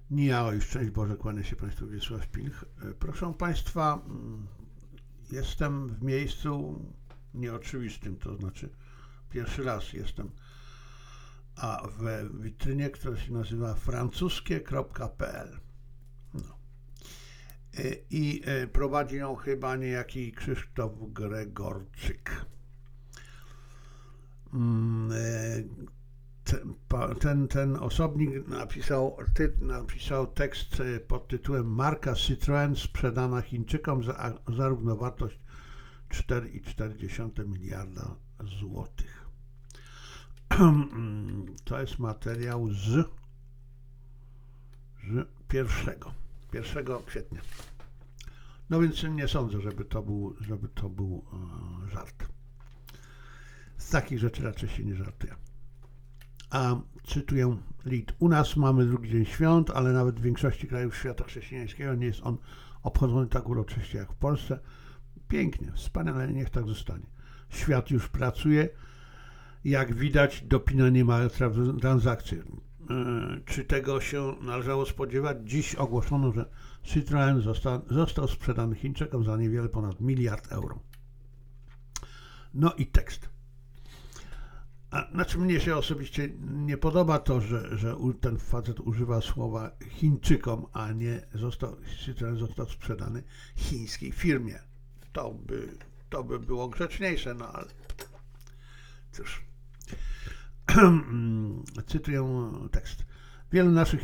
Nijao i szczęść Boże, kłania się Państwu Wiesław Pilch. Proszę Państwa, jestem w miejscu nieoczywistym, to znaczy pierwszy raz jestem, a w witrynie, która się nazywa francuskie.pl. No. I prowadzi ją chyba niejaki Krzysztof Gregorczyk. Ten osobnik napisał tekst pod tytułem Marka Citroën sprzedana Chińczykom za zarówno wartość 4,4 miliarda złotych. To jest materiał z 1 kwietnia. No więc nie sądzę, żeby to był żart. Z takich rzeczy raczej się nie żartuje. A cytuję Lid. U nas mamy drugi dzień świąt, ale nawet w większości krajów świata chrześcijańskiego nie jest on obchodzony tak uroczyście jak w Polsce. Pięknie, wspaniale, niech tak zostanie. Świat już pracuje. Jak widać, dopina niemałe transakcje. Czy tego się należało spodziewać? Dziś ogłoszono, że Citroën został sprzedany Chińczykom za niewiele ponad 1 miliard euro. No i tekst. Znaczy mnie się osobiście nie podoba to, że ten facet używa słowa Chińczykom, a nie Citroën został sprzedany chińskiej firmie. To by było grzeczniejsze, no ale cóż. Cytuję tekst. Wielu naszych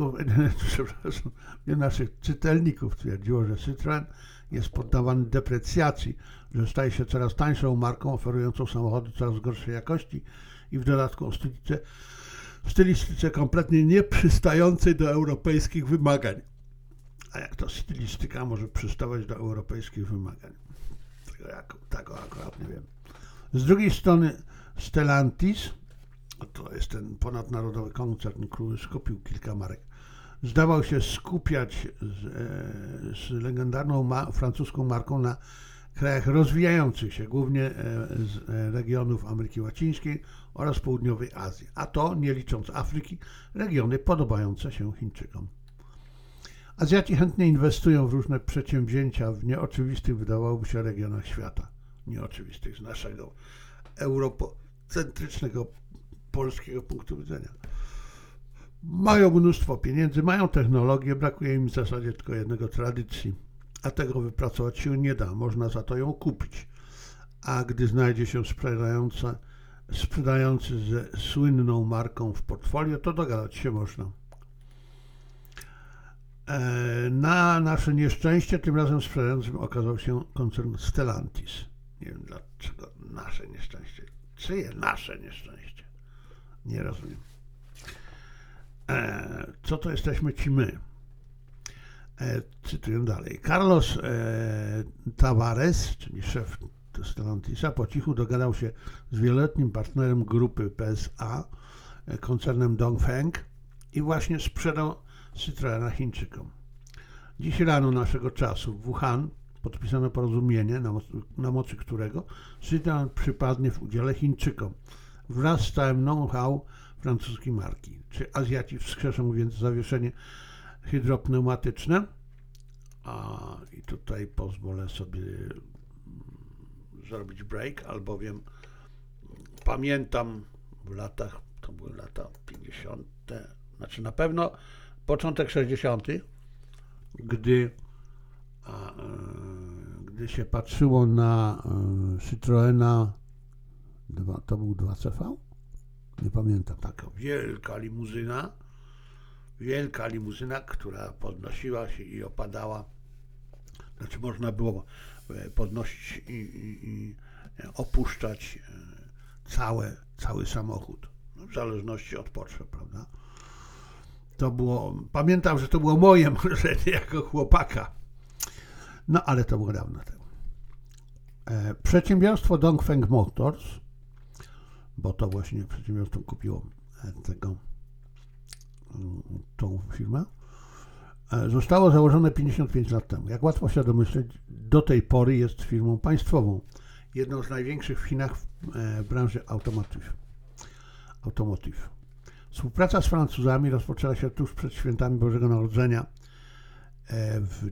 wielu naszych czytelników twierdziło, że Citroën jest poddawany deprecjacji, że staje się coraz tańszą marką oferującą samochody coraz gorszej jakości i w dodatku w stylistyce kompletnie nieprzystającej do europejskich wymagań. A jak to stylistyka może przystawać do europejskich wymagań? Tego akurat nie wiem. Z drugiej strony Stellantis, to jest ten ponadnarodowy koncern, który skupił kilka marek, zdawał się skupiać z legendarną francuską marką na krajach rozwijających się, głównie z regionów Ameryki Łacińskiej oraz Południowej Azji, a to, nie licząc Afryki, regiony podobające się Chińczykom. Azjaci chętnie inwestują w różne przedsięwzięcia w nieoczywistych, wydawałoby się, regionach świata. Nieoczywistych z naszego eurocentrycznego polskiego punktu widzenia. Mają mnóstwo pieniędzy, mają technologię, brakuje im w zasadzie tylko jednego: tradycji. A tego wypracować się nie da, można za to ją kupić. A gdy znajdzie się sprzedający ze słynną marką w portfolio, to dogadać się można. Na nasze nieszczęście tym razem sprzedającym okazał się koncern Stellantis. Nie wiem dlaczego nasze nieszczęście. Czyje nasze nieszczęście? Nie rozumiem. Co to jesteśmy ci my? Cytuję dalej. Carlos Tavares, czyli szef Stellantisa, po cichu dogadał się z wieloletnim partnerem grupy PSA, koncernem Dongfeng, i właśnie sprzedał Citroena Chińczykom. Dziś rano naszego czasu w Wuhan podpisano porozumienie, na mocy którego Citroen przypadnie w udziale Chińczykom wraz z całym know-how francuskiej marki. Czy Azjaci wskrzeszą więc zawieszenie hydropneumatyczne? I tutaj pozwolę sobie zrobić break, albowiem pamiętam to były lata 50., znaczy na pewno początek 60., gdy się patrzyło na Citroena, to był 2CV? Nie pamiętam, taka wielka limuzyna, która podnosiła się i opadała. Znaczy można było podnosić i opuszczać cały samochód, w zależności od potrzeb, prawda? Pamiętam, że to było moje marzenie jako chłopaka. No ale to było dawno temu. Przedsiębiorstwo Dongfeng Motors, bo to właśnie przedsiębiorstwo kupiło tą firmę, zostało założone 55 lat temu. Jak łatwo się domyśleć, do tej pory jest firmą państwową, jedną z największych w Chinach w branży automotive. Współpraca z Francuzami rozpoczęła się tuż przed świętami Bożego Narodzenia w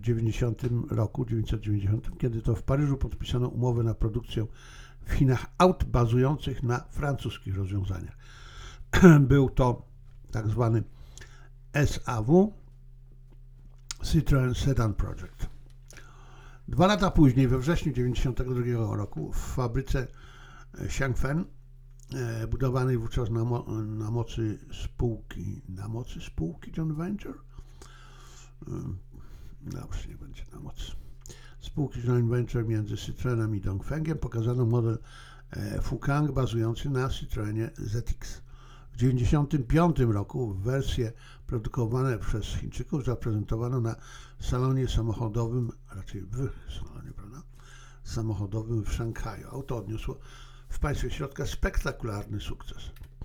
1990, kiedy to w Paryżu podpisano umowę na produkcję w Chinach aut bazujących na francuskich rozwiązaniach. Był to tak zwany SAW, Citroën Sedan Project. 2 lata później, we wrześniu 1992 roku, w fabryce Xiangfen, budowanej wówczas na mocy spółki John Venture, już nie będzie na mocy spółki Joint Venture między Citroenem i Dongfengiem, pokazano model Fukang bazujący na Citroenie ZX. W 1995 roku wersje produkowane przez Chińczyków zaprezentowano na salonie samochodowym, raczej w salonie, prawda, samochodowym w Szanghaju. Auto odniosło w państwie środka spektakularny sukces.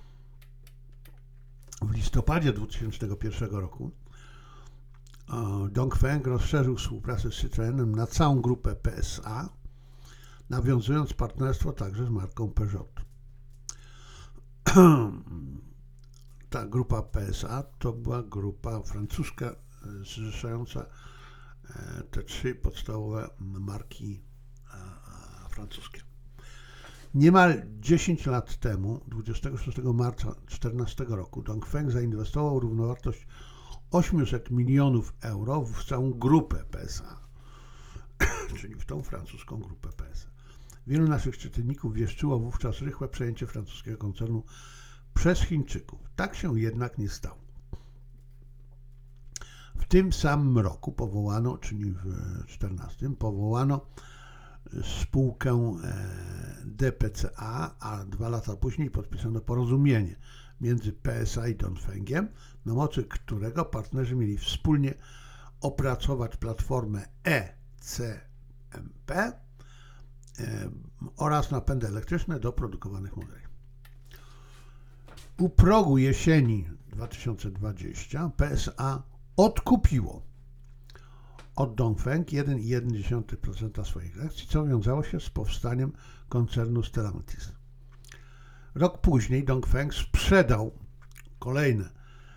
W listopadzie 2001 roku Dongfeng rozszerzył współpracę z Citroenem na całą grupę PSA, nawiązując partnerstwo także z marką Peugeot. Ta grupa PSA to była grupa francuska zrzeszająca te 3 podstawowe marki francuskie. Niemal 10 lat temu, 26 marca 2014 roku, Dongfeng zainwestował równowartość 800 milionów euro w całą grupę PSA, czyli w tą francuską grupę PSA. Wielu naszych czytelników wieszczyło wówczas rychłe przejęcie francuskiego koncernu przez Chińczyków. Tak się jednak nie stało. W tym samym roku powołano, czyli w 2014, powołano spółkę DPCA, a 2 lata później podpisano porozumienie między PSA i Dongfengiem, na mocy którego partnerzy mieli wspólnie opracować platformę ECMP oraz napędy elektryczne do produkowanych modeli. U progu jesieni 2020 PSA odkupiło od Dongfeng 1,1% swoich akcji, co wiązało się z powstaniem koncernu Stellantis. Rok później Dongfeng sprzedał kolejne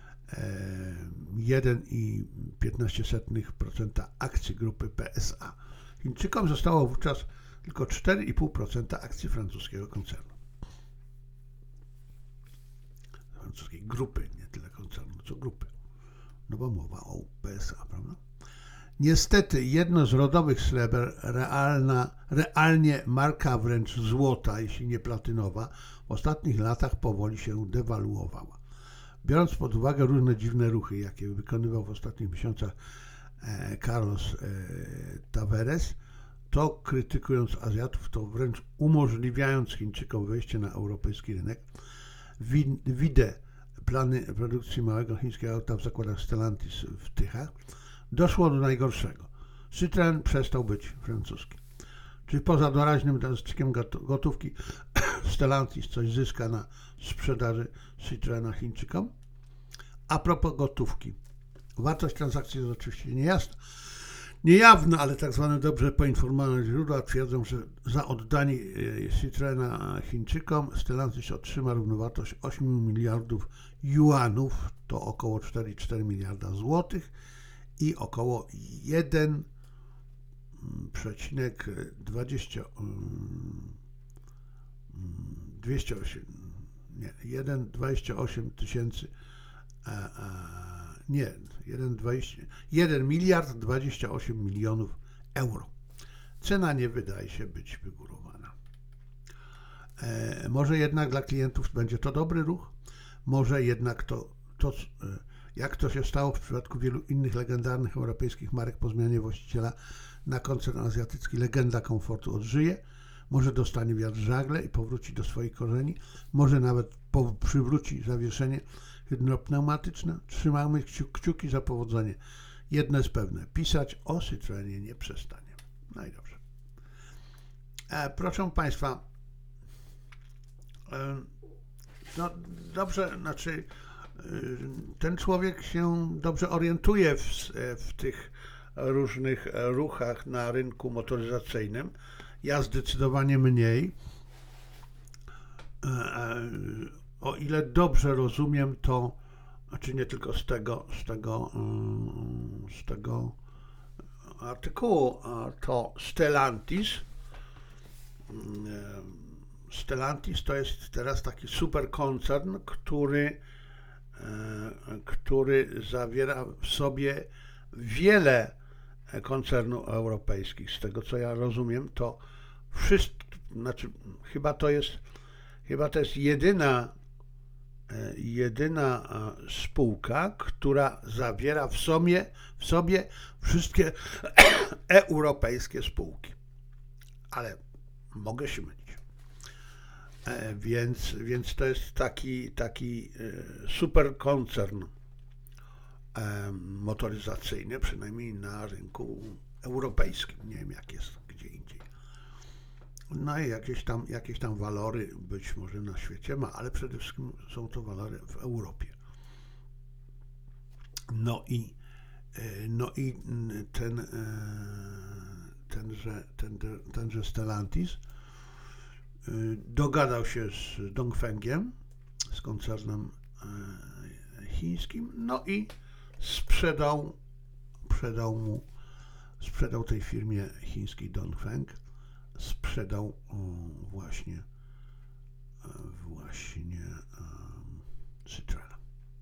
1,15% akcji grupy PSA. Chińczykom zostało wówczas tylko 4,5% akcji francuskiego koncernu. Francuskiej grupy, nie tyle koncernu, co grupy. No bo mowa o PSA, prawda? Niestety jedno z rodowych sreber, realnie marka wręcz złota, jeśli nie platynowa, w ostatnich latach powoli się dewaluowała. Biorąc pod uwagę różne dziwne ruchy, jakie wykonywał w ostatnich miesiącach Carlos Tavares, to krytykując Azjatów, to wręcz umożliwiając Chińczykom wejście na europejski rynek, widzę plany produkcji małego chińskiego auta w zakładach Stellantis w Tychach, doszło do najgorszego. Citroën przestał być francuski. Czy poza doraźnym zastrzykiem gotówki Stellantis coś zyska na sprzedaży Citroena Chińczykom? A propos gotówki. Wartość transakcji jest oczywiście niejawna, ale tak zwane dobrze poinformowane źródła twierdzą, że za oddanie Citroena Chińczykom Stellantis otrzyma równowartość 8 miliardów juanów, to około 4,4 miliarda złotych i około 1,28 tysięcy 1 miliard 28 milionów euro. Cena nie wydaje się być wygórowana. Może jednak dla klientów będzie to dobry ruch, może jednak jak to się stało w przypadku wielu innych legendarnych europejskich marek po zmianie właściciela na koncern azjatycki, legenda komfortu odżyje, może dostanie wiatr w żagle i powróci do swoich korzeni, może nawet przywróci zawieszenie hydropneumatyczne. Trzymamy kciuki za powodzenie. Jedno jest pewne, pisać o Citroenie nie przestanie. No i dobrze. Proszę Państwa, no dobrze, znaczy ten człowiek się dobrze orientuje w tych różnych ruchach na rynku motoryzacyjnym. Ja zdecydowanie mniej. o ile dobrze rozumiem, to znaczy nie tylko z tego artykułu, to Stellantis to jest teraz taki super koncern, który zawiera w sobie wiele koncernów europejskich. Z tego co ja rozumiem, to znaczy chyba to jest jedyna spółka, która zawiera w sobie wszystkie europejskie spółki. Ale mogę się mylić. Więc to jest taki super koncern motoryzacyjny, przynajmniej na rynku europejskim. Nie wiem, jak jest gdzie indziej. No i jakieś tam walory być może na świecie ma, ale przede wszystkim są to walory w Europie. No i tenże Stellantis dogadał się z Dongfengiem, z koncernem chińskim, no i sprzedał tej firmie chińskiej Dongfeng, sprzedał właśnie Citroena.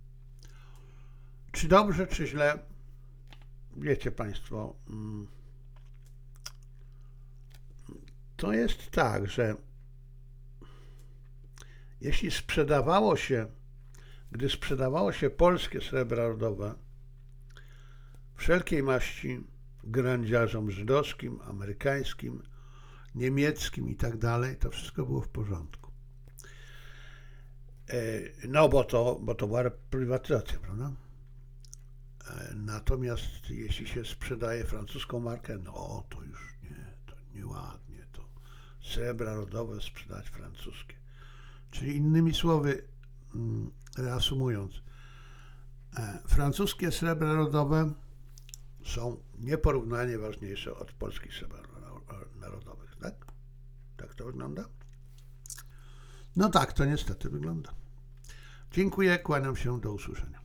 Czy dobrze, czy źle? Wiecie Państwo, to jest tak, że gdy sprzedawało się polskie srebro rodowe wszelkiej maści grandziarzom żydowskim, amerykańskim, niemieckim i tak dalej, to wszystko było w porządku. No bo to była prywatyzacja, prawda? Natomiast jeśli się sprzedaje francuską markę, no to już to nieładnie, to srebra rodowe sprzedać francuskie. Czyli innymi słowy, reasumując, francuskie srebra rodowe są nieporównanie ważniejsze od polskich sreber narodowych, tak? Tak to wygląda? No tak, to niestety wygląda. Dziękuję, kłaniam się, do usłyszenia.